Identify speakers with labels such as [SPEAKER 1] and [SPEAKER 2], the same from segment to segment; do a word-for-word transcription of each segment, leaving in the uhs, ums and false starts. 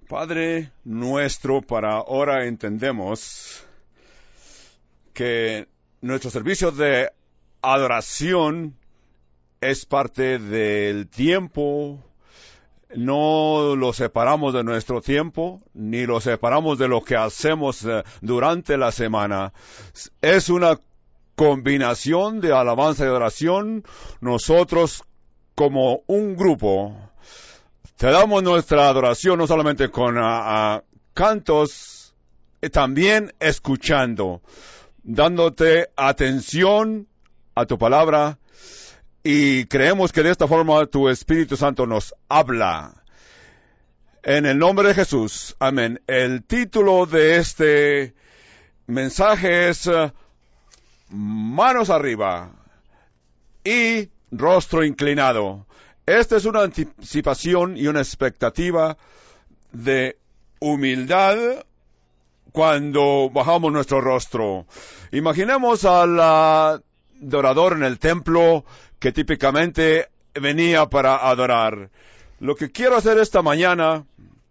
[SPEAKER 1] Padre nuestro, para ahora entendemos que nuestro servicio de adoración es parte del tiempo. No lo separamos de nuestro tiempo, ni lo separamos de lo que hacemos uh, durante la semana. Es una combinación de alabanza y adoración. Nosotros, como un grupo, te damos nuestra adoración no solamente con uh, uh, cantos, eh, también escuchando, dándote atención a tu palabra, y creemos que de esta forma tu Espíritu Santo nos habla. En el nombre de Jesús, amén. El título de este mensaje es uh, Manos arriba y rostro inclinado. Esta es una anticipación y una expectativa de humildad cuando bajamos nuestro rostro. Imaginemos al adorador en el templo que típicamente venía para adorar. Lo que quiero hacer esta mañana,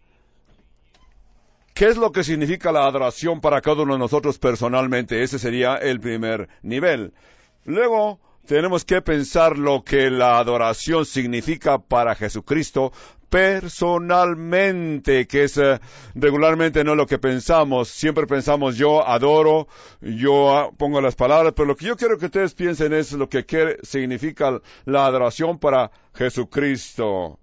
[SPEAKER 1] ¿qué es lo que significa la adoración para cada uno de nosotros personalmente? Ese sería el primer nivel. Luego, tenemos que pensar lo que la adoración significa para Jesucristo personalmente, que es uh, regularmente no lo que pensamos. Siempre pensamos, yo adoro, yo uh, pongo las palabras, pero lo que yo quiero que ustedes piensen es lo que quiere, significa la adoración para Jesucristo.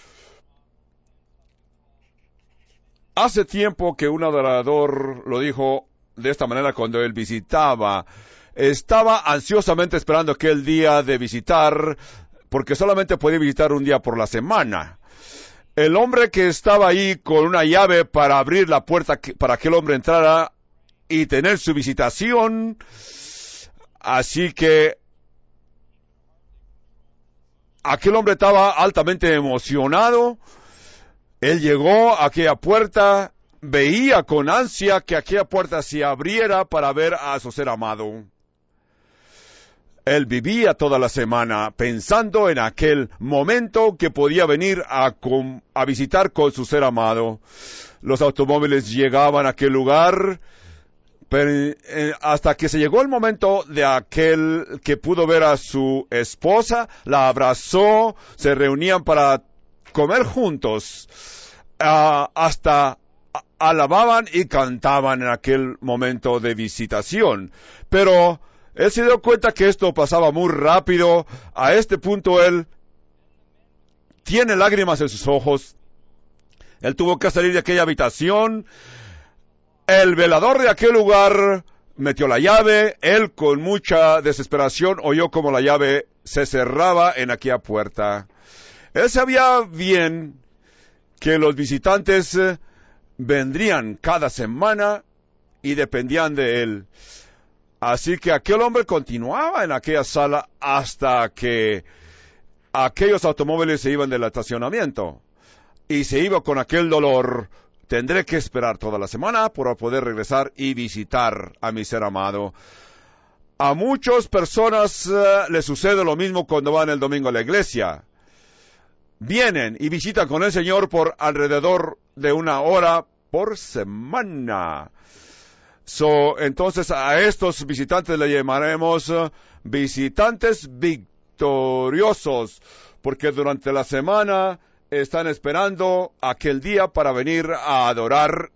[SPEAKER 1] Hace tiempo que un adorador lo dijo de esta manera cuando él visitaba. Estaba ansiosamente esperando aquel día de visitar, porque solamente podía visitar un día por la semana. El hombre que estaba ahí con una llave para abrir la puerta para que el hombre entrara y tener su visitación, así que aquel hombre estaba altamente emocionado. Él llegó a aquella puerta, veía con ansia que aquella puerta se abriera para ver a su ser amado. Él vivía toda la semana pensando en aquel momento que podía venir a, com- a visitar con su ser amado. Los automóviles llegaban a aquel lugar, pero, eh, hasta que se llegó el momento de aquel que pudo ver a su esposa, la abrazó, se reunían para comer juntos, uh, hasta alababan y cantaban en aquel momento de visitación. Pero él se dio cuenta que esto pasaba muy rápido. A este punto él tiene lágrimas en sus ojos. Él tuvo que salir de aquella habitación. El velador de aquel lugar metió la llave. Él, con mucha desesperación, oyó como la llave se cerraba en aquella puerta. Él sabía bien que los visitantes vendrían cada semana y dependían de él. Así que aquel hombre continuaba en aquella sala hasta que aquellos automóviles se iban del estacionamiento. Y se iba con aquel dolor. Tendré que esperar toda la semana para poder regresar y visitar a mi ser amado. A muchas personas uh, les sucede lo mismo cuando van el domingo a la iglesia. Vienen y visitan con el Señor por alrededor de una hora por semana. So, entonces a estos visitantes le llamaremos uh, visitantes victoriosos, porque durante la semana están esperando aquel día para venir a adorar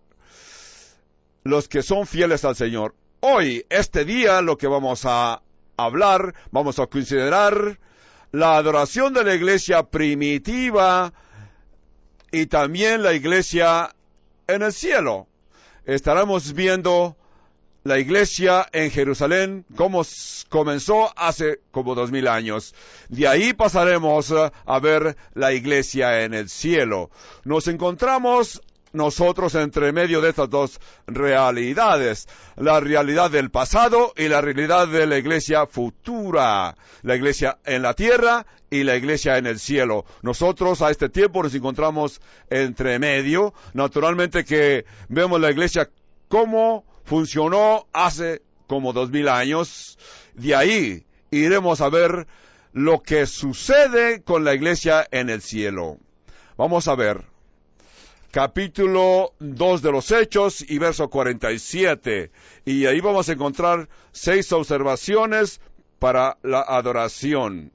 [SPEAKER 1] los que son fieles al Señor. Hoy, este día, lo que vamos a hablar, vamos a considerar la adoración de la iglesia primitiva y también la iglesia en el cielo. Estaremos viendo la iglesia en Jerusalén, como comenzó hace como dos mil años. De ahí pasaremos a ver la iglesia en el cielo. Nos encontramos nosotros entre medio de estas dos realidades, la realidad del pasado y la realidad de la iglesia futura, la iglesia en la tierra y la iglesia en el cielo. Nosotros a este tiempo nos encontramos entre medio. Naturalmente que vemos la iglesia como funcionó hace como dos mil años. De ahí iremos a ver lo que sucede con la iglesia en el cielo. Vamos a ver. capítulo dos de los Hechos y verso cuarenta y siete. Y ahí vamos a encontrar seis observaciones para la adoración.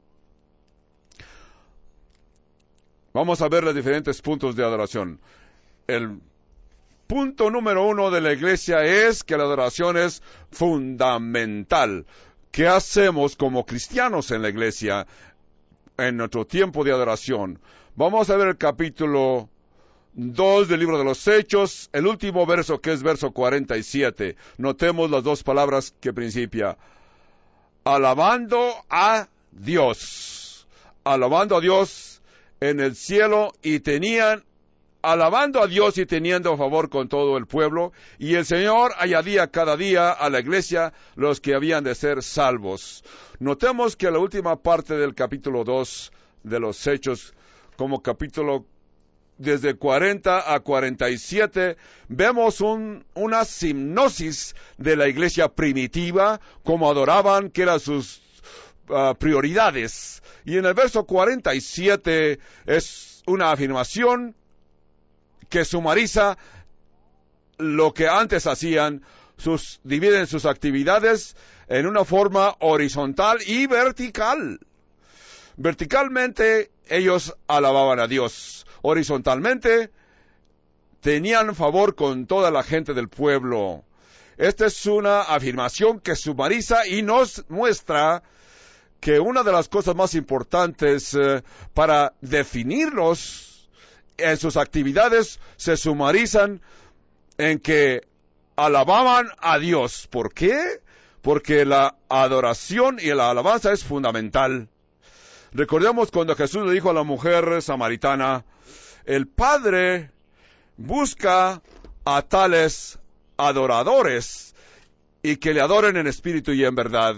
[SPEAKER 1] Vamos a ver los diferentes puntos de adoración. El punto número uno de la iglesia es que la adoración es fundamental. ¿Qué hacemos como cristianos en la iglesia en nuestro tiempo de adoración? Vamos a ver el capítulo dos del libro de los Hechos, el último verso, que es verso cuarenta y siete. Notemos las dos palabras que principia. Alabando a Dios. Alabando a Dios en el cielo, y tenían, alabando a Dios y teniendo favor con todo el pueblo, y el Señor añadía cada día a la iglesia los que habían de ser salvos. Notemos que la última parte del capítulo dos de los Hechos, como capítulo desde cuarenta a cuarenta y siete, vemos un, una hipnosis de la iglesia primitiva, como adoraban, que eran sus uh, prioridades. Y en el verso cuarenta y siete es una afirmación que sumariza lo que antes hacían. Sus, dividen sus actividades en una forma horizontal y vertical. Verticalmente ellos alababan a Dios. Horizontalmente tenían favor con toda la gente del pueblo. Esta es una afirmación que sumariza y nos muestra que una de las cosas más importantes eh, para definirlos en sus actividades se sumarizan en que alababan a Dios. ¿Por qué? Porque la adoración y la alabanza es fundamental. Recordemos cuando Jesús le dijo a la mujer samaritana, el Padre busca a tales adoradores y que le adoren en espíritu y en verdad.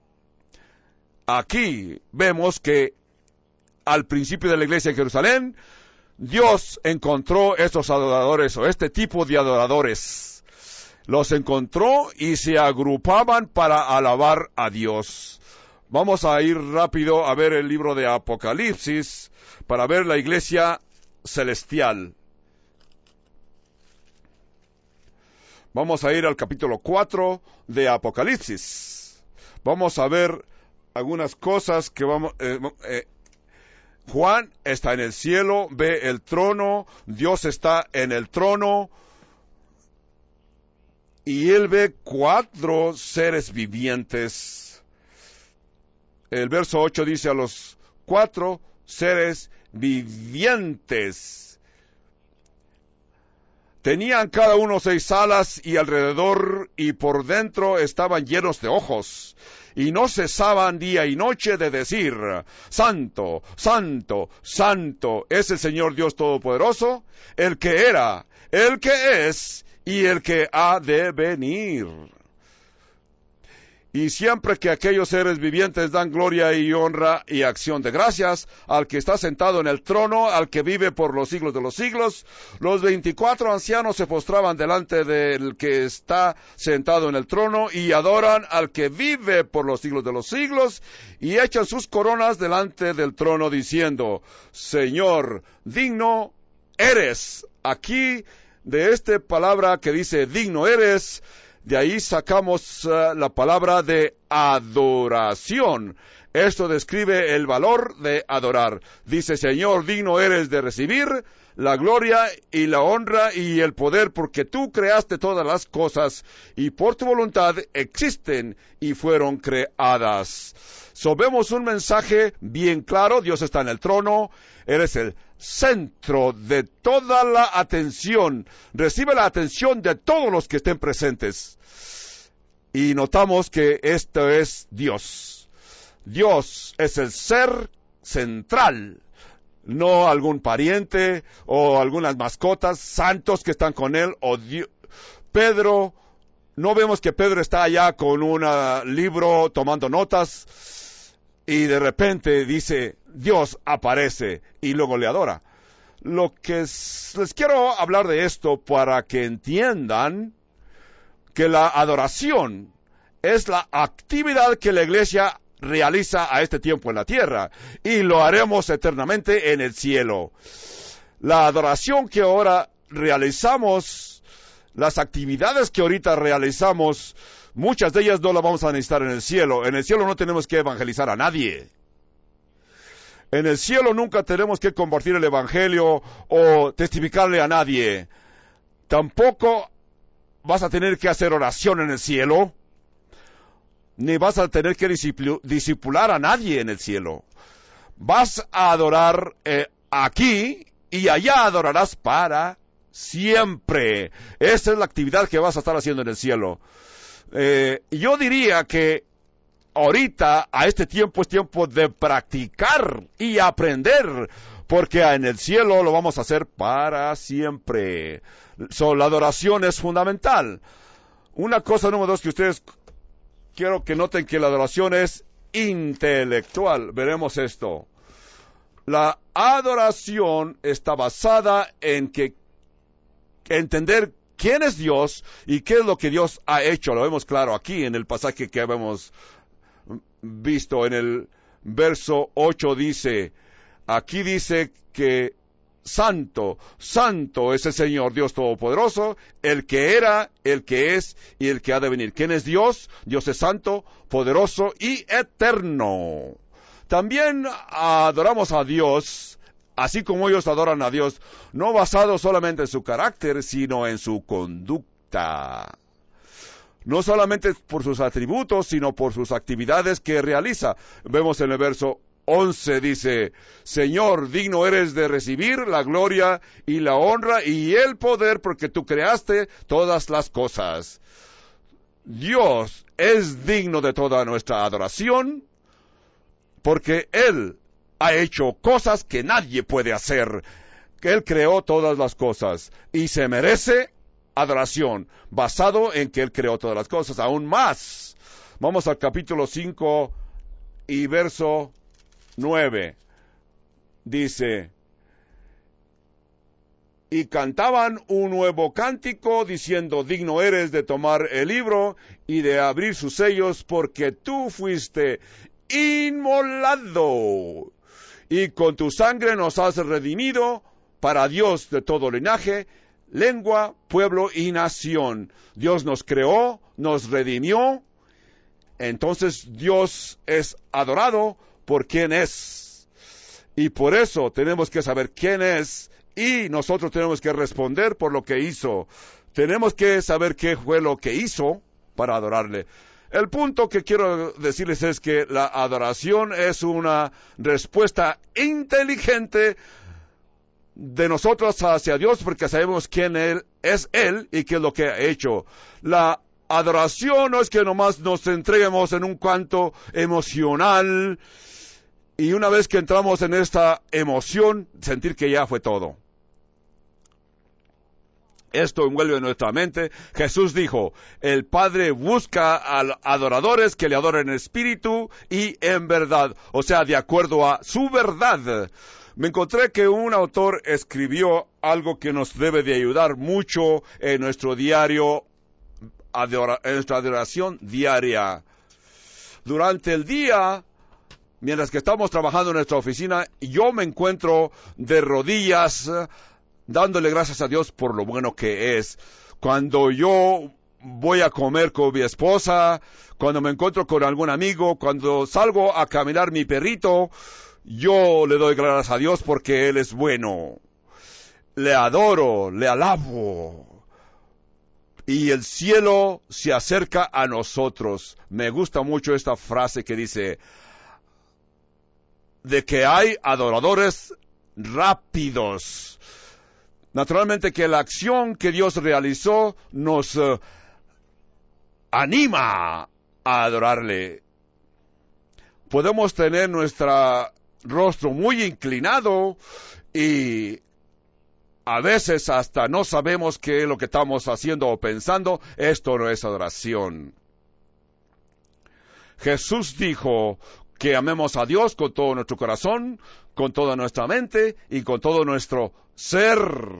[SPEAKER 1] Aquí vemos que al principio de la iglesia en Jerusalén, Dios encontró estos adoradores o este tipo de adoradores. Los encontró y se agrupaban para alabar a Dios. Vamos a ir rápido a ver el libro de Apocalipsis para ver la iglesia celestial. Vamos a ir al capítulo cuatro de Apocalipsis. Vamos a ver algunas cosas que vamos... Eh, eh, Juan está en el cielo, ve el trono, Dios está en el trono, y él ve cuatro seres vivientes. El verso ocho dice a los cuatro seres vivientes. Tenían cada uno seis alas y alrededor y por dentro estaban llenos de ojos. Y no cesaban día y noche de decir, Santo, Santo, Santo es el Señor Dios Todopoderoso, el que era, el que es y el que ha de venir. Y siempre que aquellos seres vivientes dan gloria y honra y acción de gracias al que está sentado en el trono, al que vive por los siglos de los siglos, los veinticuatro ancianos se postraban delante del que está sentado en el trono y adoran al que vive por los siglos de los siglos y echan sus coronas delante del trono diciendo, Señor, digno eres. Aquí, de esta palabra que dice digno eres, de ahí sacamos uh, la palabra de adoración. Esto describe el valor de adorar. Dice, Señor, digno eres de recibir la gloria y la honra y el poder, porque tú creaste todas las cosas y por tu voluntad existen y fueron creadas. So, vemos un mensaje bien claro. Dios está en el trono. Eres el centro de toda la atención. Recibe la atención de todos los que estén presentes. Y notamos que esto es Dios. Dios es el ser central. No algún pariente o algunas mascotas, santos que están con él. O Dios. Pedro, no vemos que Pedro está allá con un uh, libro tomando notas. Y de repente dice, Dios aparece y luego le adora. Lo que es, les quiero hablar de esto para que entiendan que la adoración es la actividad que la iglesia realiza a este tiempo en la tierra y lo haremos eternamente en el cielo. La adoración que ahora realizamos las actividades que ahorita realizamos, muchas de ellas no las vamos a necesitar en el cielo. En el cielo no tenemos que evangelizar a nadie. En el cielo nunca tenemos que compartir el evangelio o testificarle a nadie. Tampoco vas a tener que hacer oración en el cielo, ni vas a tener que discipular a nadie en el cielo. Vas a adorar eh, aquí y allá adorarás para siempre. Esa es la actividad que vas a estar haciendo en el cielo. Eh, yo diría que ahorita, a este tiempo, es tiempo de practicar y aprender, porque en el cielo lo vamos a hacer para siempre. So, la adoración es fundamental. Una cosa número dos que ustedes quiero que noten, que la adoración es intelectual. Veremos esto. La adoración está basada en que entender quién es Dios y qué es lo que Dios ha hecho. Lo vemos claro aquí en el pasaje que habíamos visto. En el verso ocho dice, aquí dice que santo, santo es el Señor Dios Todopoderoso, el que era, el que es y el que ha de venir. ¿Quién es Dios? Dios es santo, poderoso y eterno. También adoramos a Dios, así como ellos adoran a Dios, no basado solamente en su carácter, sino en su conducta. No solamente por sus atributos, sino por sus actividades que realiza. Vemos en el verso once, dice, Señor, digno eres de recibir la gloria y la honra y el poder, porque tú creaste todas las cosas. Dios es digno de toda nuestra adoración, porque Él ha hecho cosas que nadie puede hacer. Que Él creó todas las cosas y se merece adoración, basado en que Él creó todas las cosas. Aún más, vamos al capítulo cinco y verso nueve. Dice, y cantaban un nuevo cántico, diciendo, digno eres de tomar el libro y de abrir sus sellos, porque tú fuiste inmolado, y con tu sangre nos has redimido para Dios de todo linaje, lengua, pueblo y nación. Dios nos creó, nos redimió, entonces Dios es adorado por quien es. Y por eso tenemos que saber quién es, y nosotros tenemos que responder por lo que hizo. Tenemos que saber qué fue lo que hizo para adorarle. El punto que quiero decirles es que la adoración es una respuesta inteligente de nosotros hacia Dios, porque sabemos quién Él es Él y qué es lo que ha hecho. La adoración no es que nomás nos entreguemos en un canto emocional y una vez que entramos en esta emoción, sentir que ya fue todo. Esto envuelve nuestra mente. Jesús dijo, el Padre busca a adoradores que le adoren en espíritu y en verdad, o sea, de acuerdo a su verdad. Me encontré que un autor escribió algo que nos debe de ayudar mucho en nuestro diario, adora, en nuestra adoración diaria. Durante el día, mientras que estamos trabajando en nuestra oficina, yo me encuentro de rodillas, dándole gracias a Dios por lo bueno que es. Cuando yo voy a comer con mi esposa, cuando me encuentro con algún amigo, cuando salgo a caminar mi perrito, yo le doy gracias a Dios porque Él es bueno. Le adoro, le alabo. Y el cielo se acerca a nosotros. Me gusta mucho esta frase que dice, de que hay adoradores rápidos. Naturalmente que la acción que Dios realizó nos uh, anima a adorarle. Podemos tener nuestro rostro muy inclinado y a veces hasta no sabemos qué es lo que estamos haciendo o pensando. Esto no es adoración. Jesús dijo que amemos a Dios con todo nuestro corazón, con toda nuestra mente y con todo nuestro ser.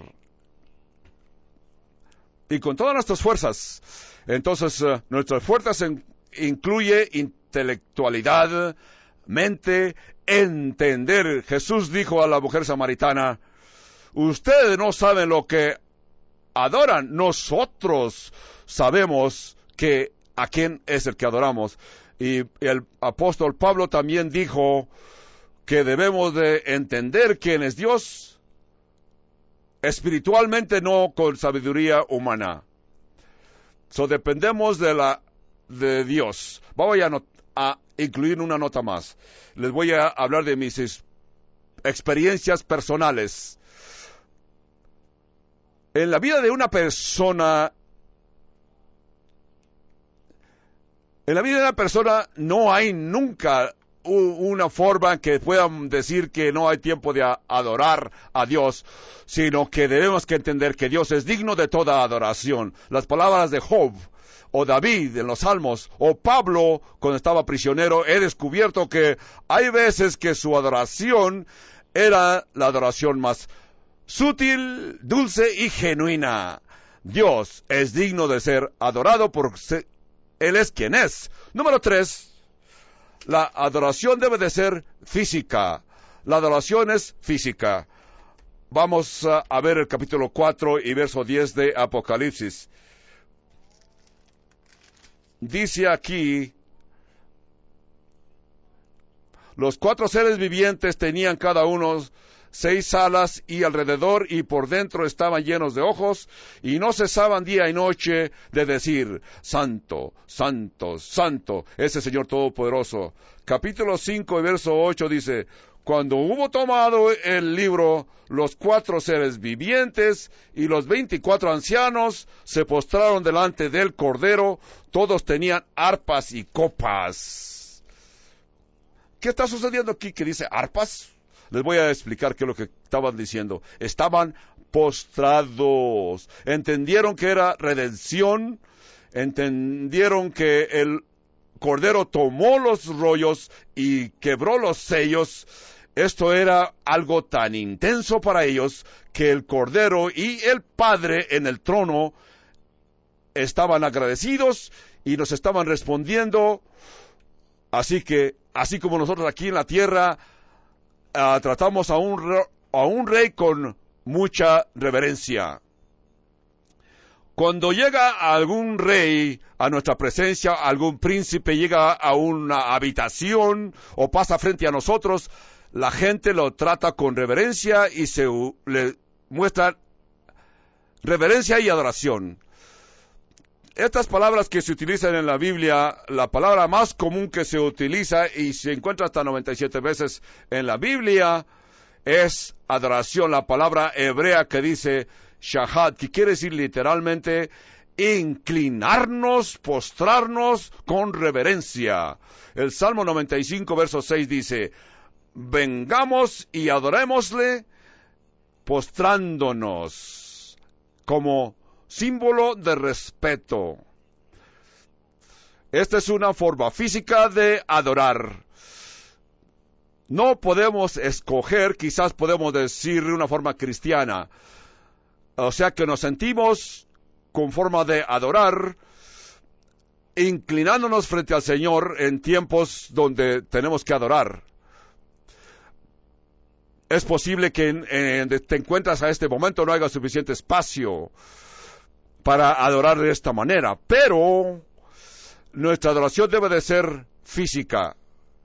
[SPEAKER 1] Y con todas nuestras fuerzas. Entonces, uh, nuestras fuerzas en, incluye intelectualidad, mente, entender. Jesús dijo a la mujer samaritana, ustedes no saben lo que adoran. Nosotros sabemos que a quién es el que adoramos. Y el apóstol Pablo también dijo que debemos de entender quién es Dios espiritualmente, no con sabiduría humana. So, dependemos de la de Dios. Voy a, not, a incluir una nota más. Les voy a hablar de mis es, experiencias personales. En la vida de una persona, en la vida de una persona no hay nunca una forma que puedan decir que no hay tiempo de adorar a Dios, sino que debemos que entender que Dios es digno de toda adoración. Las palabras de Job, o David en los Salmos, o Pablo cuando estaba prisionero, he descubierto que hay veces que su adoración era la adoración más sutil, dulce y genuina. Dios es digno de ser adorado porque Él es quien es. Número tres. La adoración debe de ser física. La adoración es física. Vamos a, a ver el capítulo cuatro y verso diez de Apocalipsis. Dice aquí, los cuatro seres vivientes tenían cada uno seis alas y alrededor y por dentro estaban llenos de ojos y no cesaban día y noche de decir, Santo, Santo, Santo, es el Señor Todopoderoso. Capítulo cinco y verso ocho dice, cuando hubo tomado el libro, los cuatro seres vivientes y los veinticuatro ancianos se postraron delante del Cordero, todos tenían arpas y copas. ¿Qué está sucediendo aquí que dice arpas? Les voy a explicar qué es lo que estaban diciendo. Estaban postrados. Entendieron que era redención. Entendieron que el Cordero tomó los rollos y quebró los sellos. Esto era algo tan intenso para ellos que el Cordero y el Padre en el trono estaban agradecidos y nos estaban respondiendo. Así que, así como nosotros aquí en la tierra, Uh, tratamos a un, a un rey con mucha reverencia. Cuando llega algún rey a nuestra presencia, algún príncipe llega a una habitación o pasa frente a nosotros, la gente lo trata con reverencia y se uh, le muestra reverencia y adoración. Estas palabras que se utilizan en la Biblia, la palabra más común que se utiliza y se encuentra hasta noventa y siete veces en la Biblia es adoración. La palabra hebrea que dice shahad, que quiere decir literalmente inclinarnos, postrarnos con reverencia. El Salmo noventa y cinco, verso seis dice, vengamos y adorémosle postrándonos como símbolo de respeto. Esta es una forma física de adorar. No podemos escoger, quizás podemos decir de una forma cristiana. O sea que nos sentimos con forma de adorar, inclinándonos frente al Señor en tiempos donde tenemos que adorar. Es posible que en, en, te encuentras a este momento no haya suficiente espacio para adorar de esta manera, pero nuestra adoración debe de ser física.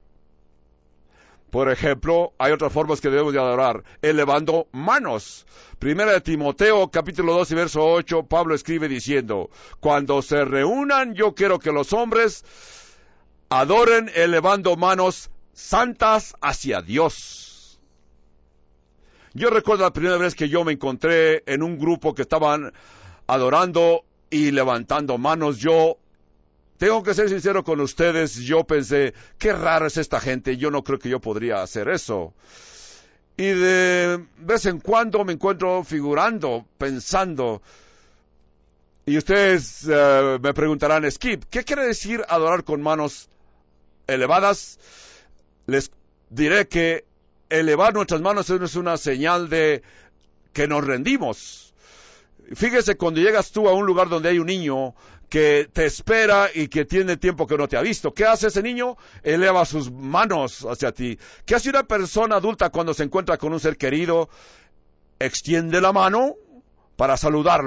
[SPEAKER 1] Por ejemplo, hay otras formas que debemos de adorar, elevando manos. Primera de Timoteo, capítulo dos y verso ocho, Pablo escribe diciendo, cuando se reúnan, yo quiero que los hombres adoren elevando manos santas hacia Dios. Yo recuerdo la primera vez que yo me encontré en un grupo que estaban adorando y levantando manos. Yo tengo que ser sincero con ustedes, yo pensé, qué raro es esta gente, yo no creo que yo podría hacer eso. Y de vez en cuando me encuentro figurando, pensando, y ustedes uh, me preguntarán, Skip, ¿qué quiere decir adorar con manos elevadas? Les diré que elevar nuestras manos es una señal de que nos rendimos. Fíjese, cuando llegas tú a un lugar donde hay un niño que te espera y que tiene tiempo que no te ha visto, ¿qué hace ese niño? Eleva sus manos hacia ti. ¿Qué hace una persona adulta cuando se encuentra con un ser querido? Extiende la mano para saludarlo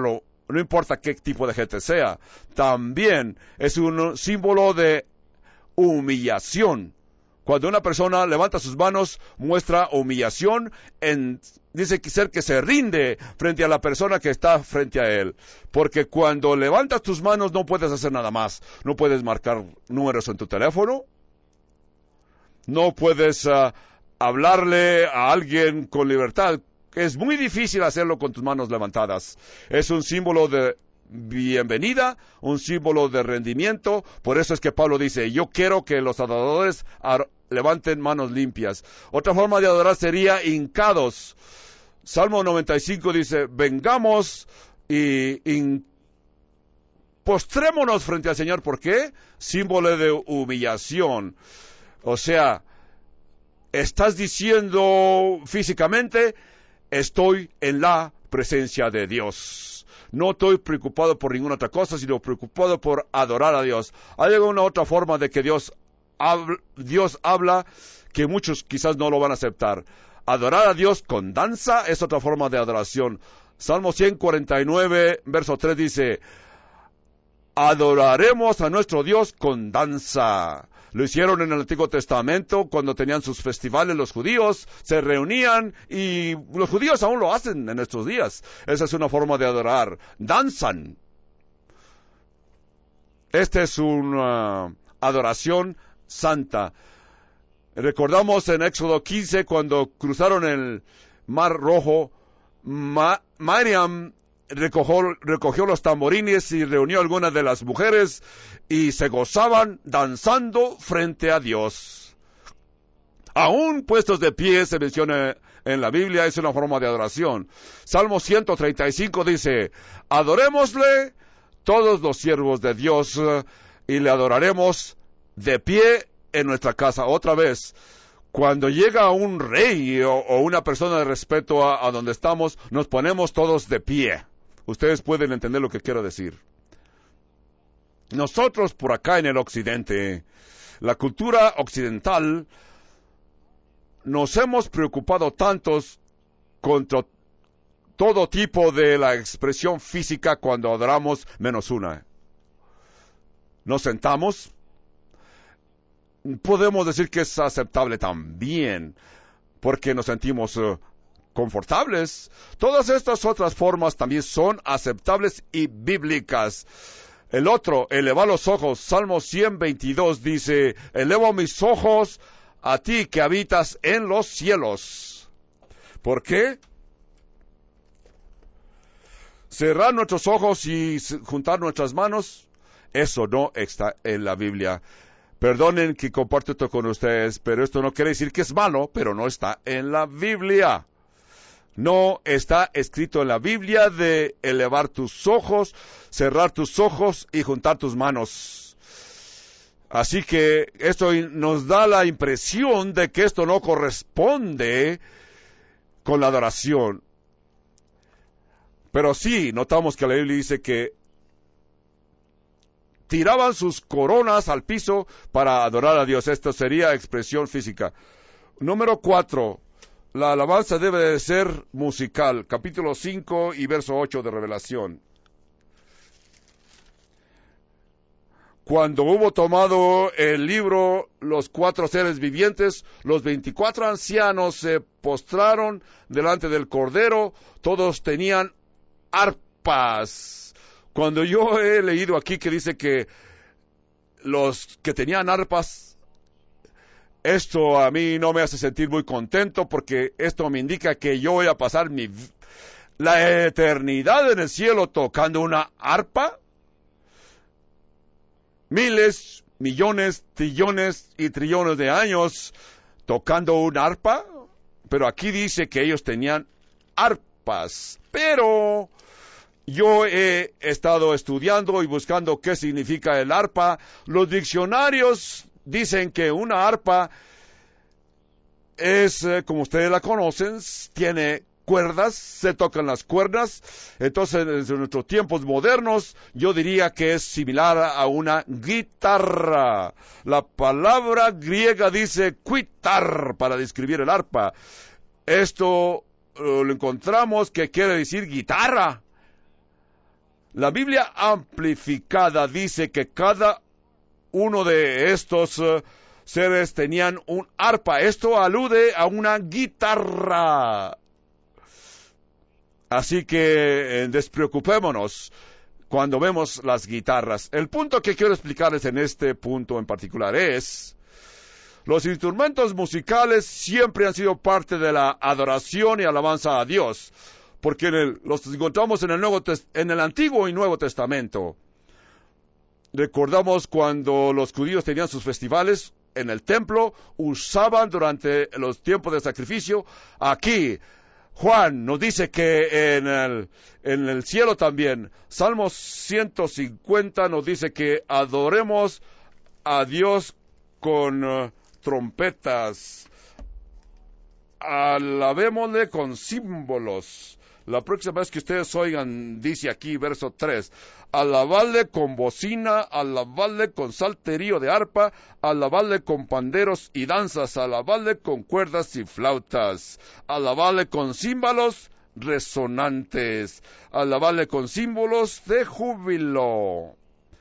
[SPEAKER 1] no importa qué tipo de gente sea. También es un símbolo de humillación. Cuando una persona levanta sus manos, muestra humillación, en, dice que ser que se rinde frente a la persona que está frente a él. Porque cuando levantas tus manos no puedes hacer nada más. No puedes marcar números en tu teléfono. No puedes uh, hablarle a alguien con libertad. Es muy difícil hacerlo con tus manos levantadas. Es un símbolo de bienvenida, un símbolo de rendimiento. Por eso es que Pablo dice, yo quiero que los adoradores levanten manos limpias. Otra forma de adorar sería hincados. Salmo noventa y cinco dice, vengamos y in, postrémonos frente al Señor. ¿Por qué? Símbolo de humillación. O sea, estás diciendo físicamente, estoy en la presencia de Dios. No estoy preocupado por ninguna otra cosa, sino preocupado por adorar a Dios. ¿Hay alguna otra forma de que Dios, habla, Dios habla que muchos quizás no lo van a aceptar? Adorar a Dios con danza es otra forma de adoración. Salmo ciento cuarenta y nueve, verso tres dice, adoraremos a nuestro Dios con danza. Lo hicieron en el Antiguo Testamento cuando tenían sus festivales los judíos, se reunían y los judíos aún lo hacen en estos días. Esa es una forma de adorar. Danzan. Esta es una uh, adoración santa. Recordamos en Éxodo quince cuando cruzaron el Mar Rojo, Ma- Miriam recogió, recogió los tamborines y reunió a algunas de las mujeres y se gozaban danzando frente a Dios. Aún puestos de pie se menciona en la Biblia, es una forma de adoración. Salmo ciento treinta y cinco dice, adorémosle todos los siervos de Dios y le adoraremos de pie en nuestra casa. Otra vez, cuando llega un rey o, o una persona de respeto a, a donde estamos, nos ponemos todos de pie. Ustedes pueden entender lo que quiero decir. Nosotros por acá en el occidente, la cultura occidental, nos hemos preocupado tantos contra todo tipo de la expresión física cuando adoramos menos una. Nos sentamos. Podemos decir que es aceptable también, porque nos sentimos uh, confortables. Todas estas otras formas también son aceptables y bíblicas. El otro, elevar los ojos. Salmo ciento veintidós dice, elevo mis ojos a ti que habitas en los cielos. ¿Por qué? Cerrar nuestros ojos y juntar nuestras manos, eso no está en la Biblia. Perdonen que comparto esto con ustedes, pero esto no quiere decir que es malo, pero no está en la Biblia. No está escrito en la Biblia de elevar tus ojos, cerrar tus ojos y juntar tus manos. Así que esto nos da la impresión de que esto no corresponde con la adoración. Pero sí, notamos que la Biblia dice que tiraban sus coronas al piso para adorar a Dios. Esto sería expresión física. Número cuatro. La alabanza debe de ser musical. Capítulo cinco y verso ocho de Revelación. Cuando hubo tomado el libro los cuatro seres vivientes, los veinticuatro ancianos se postraron delante del Cordero. Todos tenían arpas. Cuando yo he leído aquí que dice que los que tenían arpas, esto a mí no me hace sentir muy contento, porque esto me indica que yo voy a pasar mi, la eternidad en el cielo tocando una arpa. Miles, millones, trillones y trillones de años tocando un arpa. Pero aquí dice que ellos tenían arpas. Pero yo he estado estudiando y buscando qué significa el arpa. Los diccionarios dicen que una arpa es, eh, como ustedes la conocen, tiene cuerdas, se tocan las cuerdas. Entonces, en nuestros tiempos modernos, yo diría que es similar a una guitarra. La palabra griega dice quitar para describir el arpa. Esto uh, lo encontramos que quiere decir guitarra. La Biblia amplificada dice que cada uno de estos uh, seres tenían un arpa. Esto alude a una guitarra. Así que eh, despreocupémonos cuando vemos las guitarras. El punto que quiero explicarles en este punto en particular es: los instrumentos musicales siempre han sido parte de la adoración y alabanza a Dios, porque en el, los encontramos en el, Nuevo, en el Antiguo y Nuevo Testamento. Recordamos cuando los judíos tenían sus festivales en el templo, usaban durante los tiempos de sacrificio. Aquí Juan nos dice que en el, en el cielo también. Salmos ciento cincuenta nos dice que adoremos a Dios con uh, trompetas. Alabémosle con símbolos. La próxima vez que ustedes oigan, dice aquí, verso tres, alabadle con bocina, alabadle con salterio de arpa, alabadle con panderos y danzas, alabadle con cuerdas y flautas, alabadle con címbalos resonantes, alabadle con símbolos de júbilo.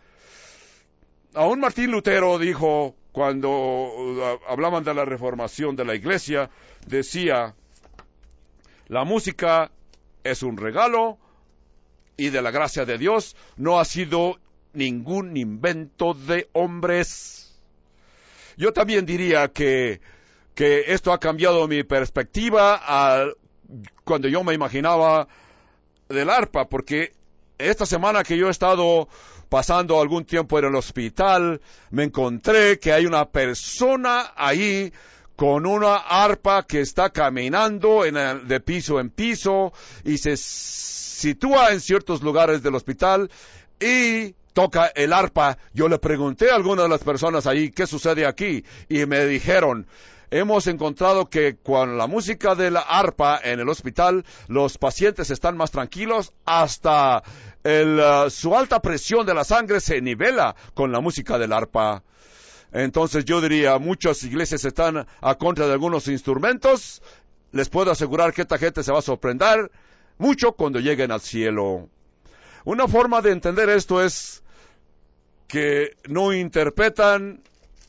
[SPEAKER 1] Aún Martín Lutero dijo, cuando uh, hablaban de la reformación de la iglesia, decía, la música es un regalo y de la gracia de Dios, no ha sido ningún invento de hombres. Yo también diría que, que esto ha cambiado mi perspectiva a cuando yo me imaginaba del arpa, porque esta semana que yo he estado pasando algún tiempo en el hospital, me encontré que hay una persona ahí con una arpa que está caminando en el, de piso en piso y se sitúa en ciertos lugares del hospital y toca el arpa. Yo le pregunté a algunas de las personas ahí, ¿qué sucede aquí? Y me dijeron, hemos encontrado que con la música de la arpa en el hospital, los pacientes están más tranquilos, hasta el, uh, su alta presión de la sangre se nivela con la música del arpa. Entonces yo diría, muchas iglesias están a contra de algunos instrumentos. Les puedo asegurar que esta gente se va a sorprender mucho cuando lleguen al cielo. Una forma de entender esto es que no interpretan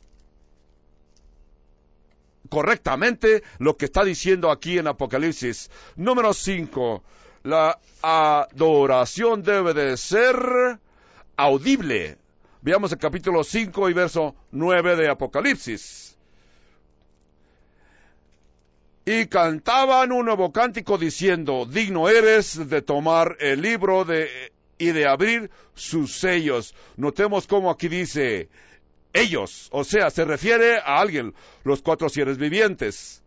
[SPEAKER 1] correctamente lo que está diciendo aquí en Apocalipsis. Número cinco. La adoración debe de ser audible. Veamos el capítulo cinco y verso nueve de Apocalipsis. Y cantaban un nuevo cántico diciendo, digno eres de tomar el libro de, y de abrir sus sellos. Notemos cómo aquí dice, ellos, o sea, se refiere a alguien, los cuatro seres vivientes.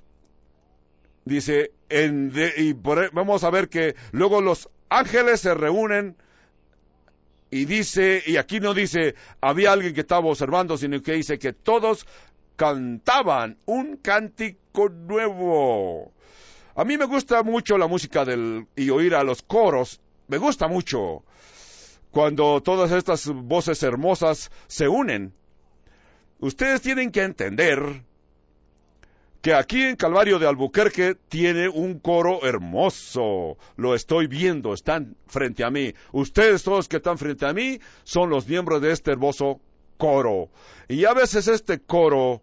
[SPEAKER 1] Dice, en de, y por, vamos a ver que luego los ángeles se reúnen. Y dice, y aquí no dice, había alguien que estaba observando, sino que dice que todos cantaban un cántico nuevo. A mí me gusta mucho la música del, y oír a los coros, me gusta mucho cuando todas estas voces hermosas se unen. Ustedes tienen que entender que aquí en Calvario de Albuquerque tiene un coro hermoso. Lo estoy viendo, están frente a mí. Ustedes todos que están frente a mí son los miembros de este hermoso coro. Y a veces este coro,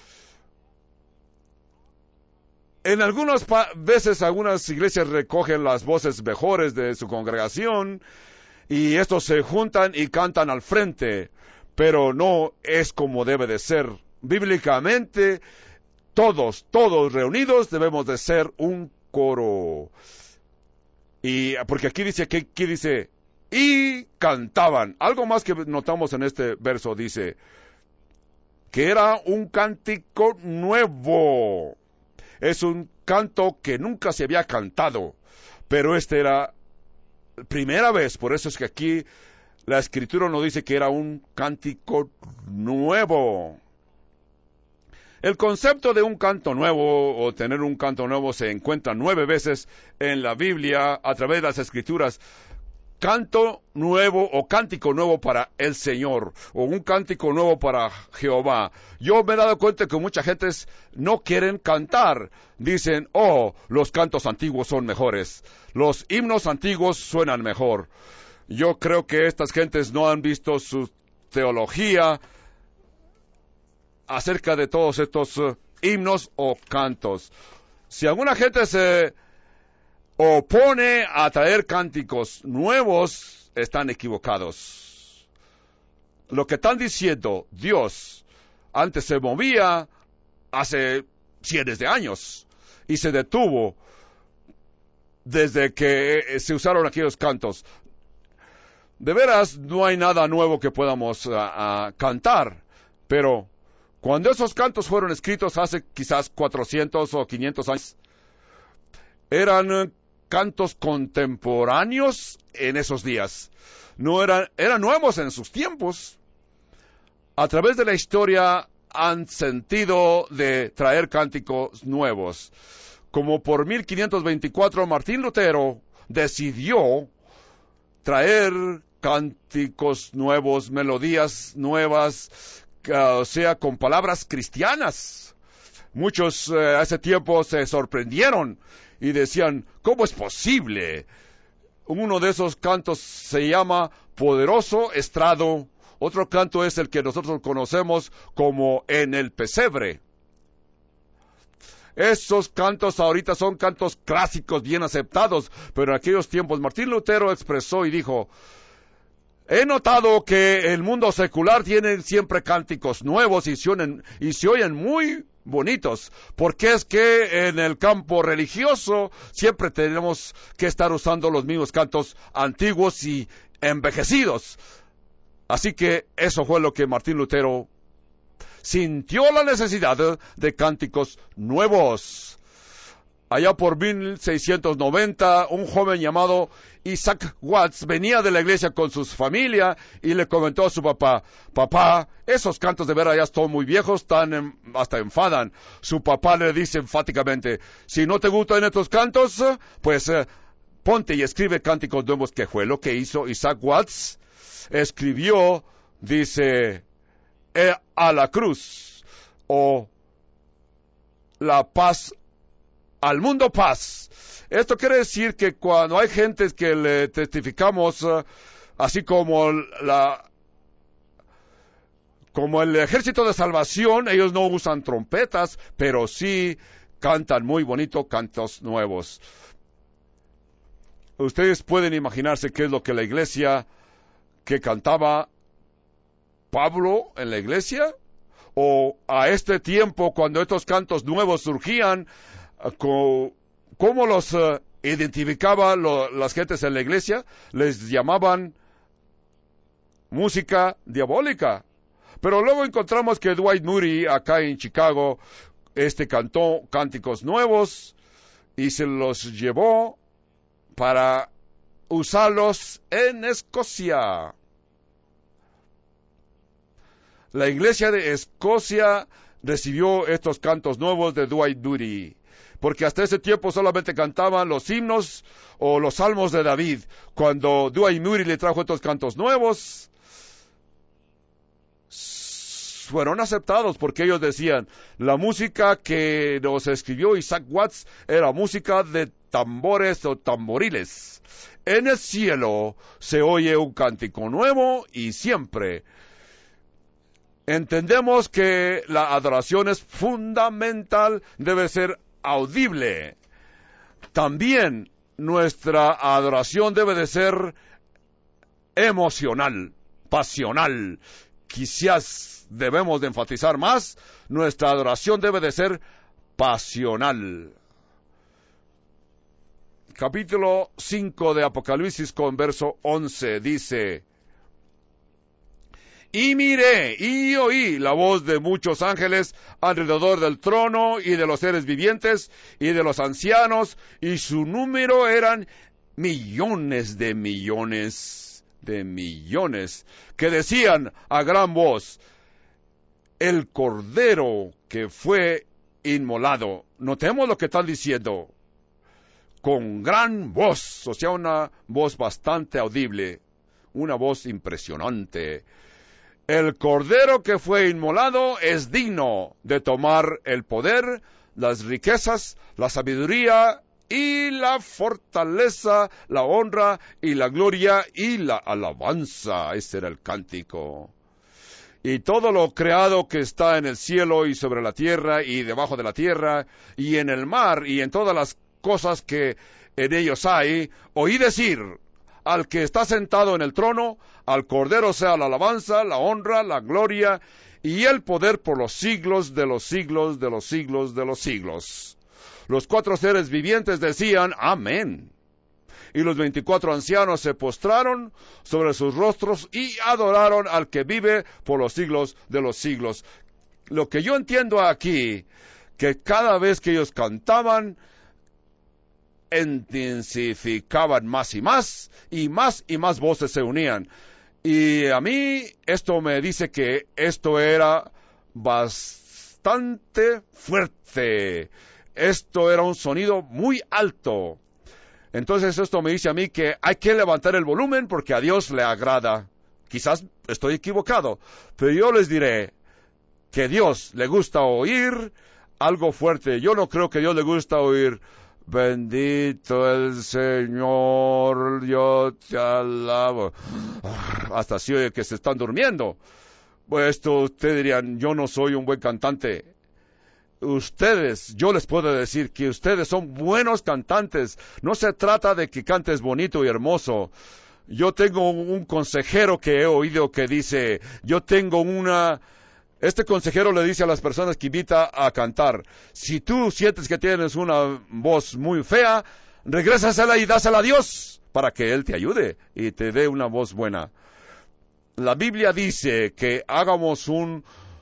[SPEAKER 1] en algunas veces algunas iglesias recogen las voces mejores de su congregación y estos se juntan y cantan al frente, pero no es como debe de ser. Bíblicamente, Todos, todos reunidos debemos de ser un coro. Y porque aquí dice, aquí, aquí dice, y cantaban. Algo más que notamos en este verso dice, que era un cántico nuevo. Es un canto que nunca se había cantado, pero este era primera vez. Por eso es que aquí la Escritura nos dice que era un cántico nuevo. El concepto de un canto nuevo o tener un canto nuevo se encuentra nueve veces en la Biblia a través de las Escrituras. Canto nuevo o cántico nuevo para el Señor o un cántico nuevo para Jehová. Yo me he dado cuenta que mucha gente no quieren cantar. Dicen, oh, los cantos antiguos son mejores. Los himnos antiguos suenan mejor. Yo creo que estas gentes no han visto su teología acerca de todos estos uh, himnos o cantos. Si alguna gente se opone a traer cánticos nuevos, están equivocados. Lo que están diciendo, Dios antes se movía hace cientos de años y se detuvo desde que se usaron aquellos cantos. De veras, no hay nada nuevo que podamos uh, uh, cantar, pero cuando esos cantos fueron escritos hace quizás cuatrocientos o quinientos años, eran uh, cantos contemporáneos en esos días. No eran, eran nuevos en sus tiempos. A través de la historia han sentido de traer cánticos nuevos. Como por mil quinientos veinticuatro, Martín Lutero decidió traer cánticos nuevos, melodías nuevas, o sea, con palabras cristianas. Muchos eh, a ese tiempo se sorprendieron y decían, ¿cómo es posible? Uno de esos cantos se llama Poderoso Estrado. Otro canto es el que nosotros conocemos como En el Pesebre. Esos cantos ahorita son cantos clásicos bien aceptados, pero en aquellos tiempos Martín Lutero expresó y dijo, he notado que el mundo secular tiene siempre cánticos nuevos y se oyen, y se oyen muy bonitos, porque es que en el campo religioso siempre tenemos que estar usando los mismos cantos antiguos y envejecidos. Así que eso fue lo que Martín Lutero sintió la necesidad de cánticos nuevos. Allá por mil seiscientos noventa, un joven llamado Isaac Watts venía de la iglesia con su familia y le comentó a su papá, papá, esos cantos de veras ya están muy viejos, están en, hasta enfadan. Su papá le dice enfáticamente, si no te gustan estos cantos, pues eh, ponte y escribe cánticos nuevos, que fue lo que hizo Isaac Watts. Escribió, dice, eh, a la cruz, o la paz, al mundo paz. Esto quiere decir que cuando hay gentes que le testificamos, uh, así como la, como el ejército de salvación, ellos no usan trompetas, pero sí cantan muy bonito cantos nuevos. Ustedes pueden imaginarse qué es lo que la iglesia que cantaba Pablo en la iglesia, o a este tiempo cuando estos cantos nuevos surgían, ¿cómo los uh, identificaba lo, las gentes en la iglesia? Les llamaban música diabólica. Pero luego encontramos que Dwight Moody, acá en Chicago, este cantó cánticos nuevos y se los llevó para usarlos en Escocia. La iglesia de Escocia recibió estos cantos nuevos de Dwight Moody, porque hasta ese tiempo solamente cantaban los himnos o los salmos de David. Cuando Dwight Moody le trajo estos cantos nuevos, fueron aceptados porque ellos decían, la música que nos escribió Isaac Watts era música de tambores o tamboriles. En el cielo se oye un cántico nuevo y siempre. Entendemos que la adoración es fundamental, debe ser audible. También nuestra adoración debe de ser emocional, pasional. Quizás debemos de enfatizar más, nuestra adoración debe de ser pasional. Capítulo cinco de Apocalipsis con verso once dice, y miré y oí la voz de muchos ángeles alrededor del trono y de los seres vivientes y de los ancianos, y su número eran millones de millones de millones, que decían a gran voz, el Cordero que fue inmolado. Notemos lo que están diciendo, con gran voz, o sea, una voz bastante audible, una voz impresionante. El Cordero que fue inmolado es digno de tomar el poder, las riquezas, la sabiduría y la fortaleza, la honra y la gloria y la alabanza. Ese era el cántico. Y todo lo creado que está en el cielo y sobre la tierra y debajo de la tierra y en el mar y en todas las cosas que en ellos hay, oí decir: al que está sentado en el trono, al Cordero sea la alabanza, la honra, la gloria y el poder por los siglos de los siglos de los siglos de los siglos. Los cuatro seres vivientes decían: amén. Y los veinticuatro ancianos se postraron sobre sus rostros y adoraron al que vive por los siglos de los siglos. Lo que yo entiendo aquí, que cada vez que ellos cantaban, intensificaban más y más, y más y más voces se unían. Y a mí esto me dice que esto era bastante fuerte. Esto era un sonido muy alto. Entonces esto me dice a mí que hay que levantar el volumen porque a Dios le agrada. Quizás estoy equivocado, pero yo les diré que a Dios le gusta oír algo fuerte. Yo no creo que a Dios le gusta oír: bendito el Señor, yo te alabo. Hasta si oye que se están durmiendo. Pues esto ustedes dirían: yo no soy un buen cantante. Ustedes, yo les puedo decir que ustedes son buenos cantantes. No se trata de que cantes bonito y hermoso. Yo tengo un consejero que he oído que dice, yo tengo una... Este consejero le dice a las personas que invita a cantar: si tú sientes que tienes una voz muy fea, regrésasela y dásela a Dios para que Él te ayude y te dé una voz buena. La Biblia dice que hagamos un,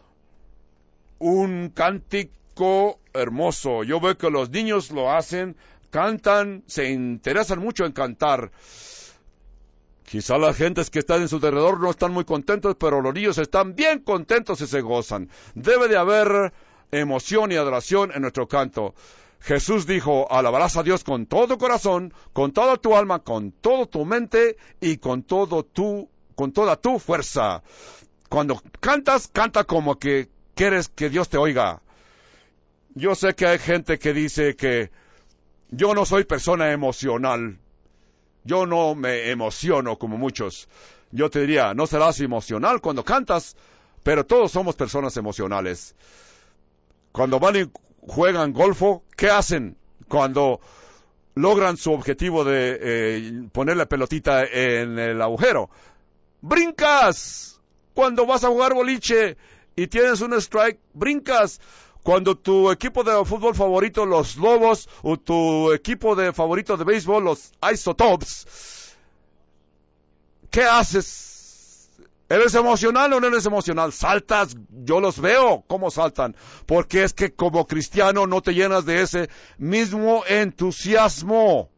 [SPEAKER 1] un cántico hermoso. Yo veo que los niños lo hacen, cantan, se interesan mucho en cantar. Quizá las gentes que están en su alrededor no están muy contentos, pero los niños están bien contentos y se gozan. Debe de haber emoción y adoración en nuestro canto. Jesús dijo: alabarás a Dios con todo tu corazón, con toda tu alma, con toda tu mente y con todo tu, con toda tu fuerza. Cuando cantas, canta como que quieres que Dios te oiga. Yo sé que hay gente que dice que yo no soy persona emocional. Yo no me emociono como muchos. Yo te diría, no serás emocional cuando cantas, pero todos somos personas emocionales. Cuando van y juegan golfo, ¿qué hacen? Cuando logran su objetivo de eh, poner la pelotita en el agujero. ¡Brincas! Cuando vas a jugar boliche y tienes un strike, brincas. Cuando tu equipo de fútbol favorito, los Lobos, o tu equipo de favorito de béisbol, los Isotopes, ¿qué haces? ¿Eres emocional o no eres emocional? Saltas, yo los veo cómo saltan, porque es que como cristiano no te llenas de ese mismo entusiasmo.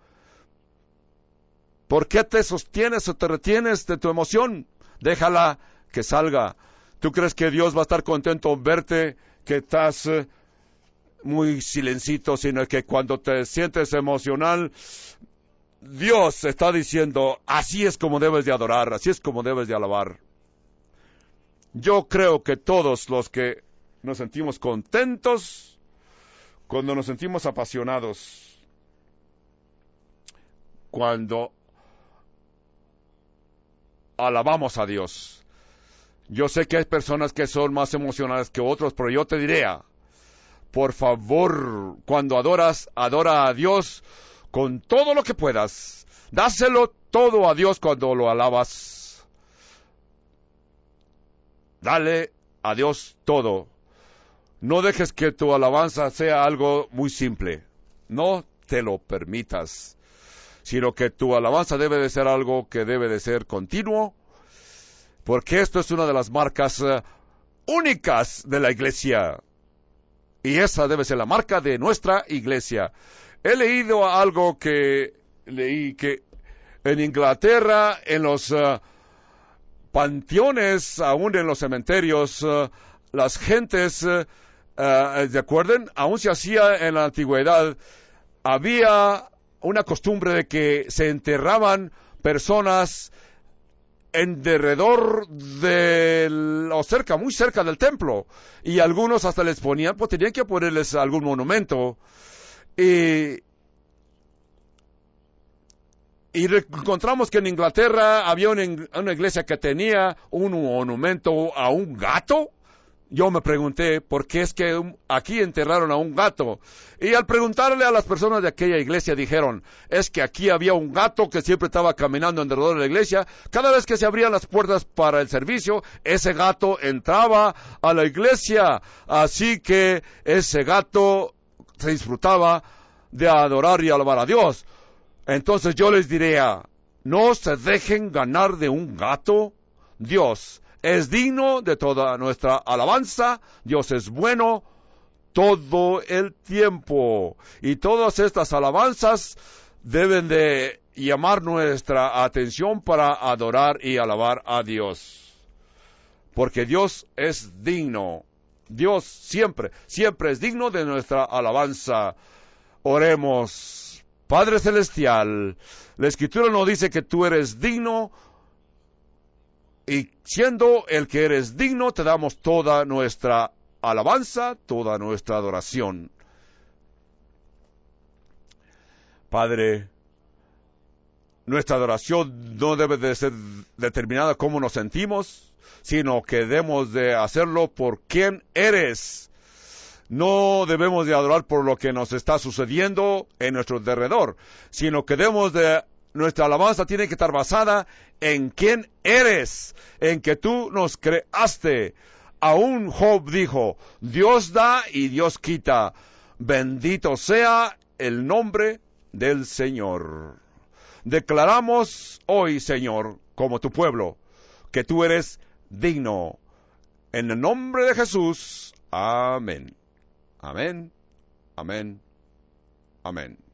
[SPEAKER 1] ¿Por qué te sostienes o te retienes de tu emoción? Déjala que salga. ¿Tú crees que Dios va a estar contento en verte que estás eh, muy silencito, sino que cuando te sientes emocional, Dios está diciendo: así es como debes de adorar, así es como debes de alabar? Yo creo que todos los que nos sentimos contentos, cuando nos sentimos apasionados, cuando alabamos a Dios. Yo sé que hay personas que son más emocionales que otros, pero yo te diría, por favor, cuando adoras, adora a Dios con todo lo que puedas. Dáselo todo a Dios cuando lo alabas. Dale a Dios todo. No dejes que tu alabanza sea algo muy simple. No te lo permitas. Sino que tu alabanza debe de ser algo que debe de ser continuo. Porque esto es una de las marcas uh, únicas de la iglesia. Y esa debe ser la marca de nuestra iglesia. He leído algo que leí que en Inglaterra, en los uh, panteones, aún en los cementerios, uh, las gentes, uh, uh, ¿de acuerdo? Aún se hacía en la antigüedad, había una costumbre de que se enterraban personas en derredor de, o cerca, muy cerca del templo, y algunos hasta les ponían, pues tenían que ponerles algún monumento, y Y encontramos que en Inglaterra había una, una iglesia que tenía un monumento a un gato. Yo me pregunté, ¿por qué es que un, aquí enterraron a un gato? Y al preguntarle a las personas de aquella iglesia dijeron, es que aquí había un gato que siempre estaba caminando alrededor de la iglesia. Cada vez que se abrían las puertas para el servicio, ese gato entraba a la iglesia. Así que ese gato se disfrutaba de adorar y alabar a Dios. Entonces yo les diría, no se dejen ganar de un gato. Dios es digno de toda nuestra alabanza. Dios es bueno todo el tiempo. Y todas estas alabanzas deben de llamar nuestra atención para adorar y alabar a Dios. Porque Dios es digno. Dios siempre, siempre es digno de nuestra alabanza. Oremos. Padre Celestial, la Escritura nos dice que tú eres digno, y siendo el que eres digno, te damos toda nuestra alabanza, toda nuestra adoración. Padre, nuestra adoración no debe de ser determinada como nos sentimos, sino que debemos de hacerlo por quien eres. No debemos de adorar por lo que nos está sucediendo en nuestro derredor, sino que debemos de, nuestra alabanza tiene que estar basada en quién eres, en que tú nos creaste. Aún Job dijo, Dios da y Dios quita. Bendito sea el nombre del Señor. Declaramos hoy, Señor, como tu pueblo, que tú eres digno. En el nombre de Jesús, amén. Amén, amén, amén.